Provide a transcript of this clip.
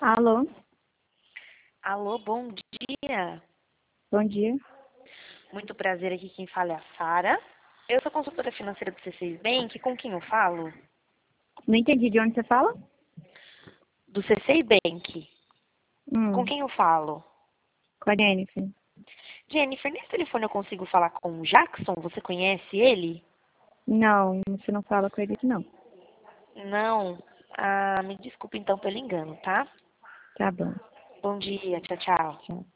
Alô, Alô, bom dia. bom dia. Muito prazer, aqui quem fala é a Sara. Eu sou consultora financeira do C6 Bank. Com quem eu falo? Não entendi de onde você fala? Do C6 Bank. Com Hum, quem eu falo? com a Jennifer. Jennifer, nesse telefone eu consigo falar com o Jackson? Você conhece ele? Não, você não fala com ele, não. Não. Ah, me desculpe então pelo engano, tá? Tá bom. Bom dia, tchau, tchau. Tchau.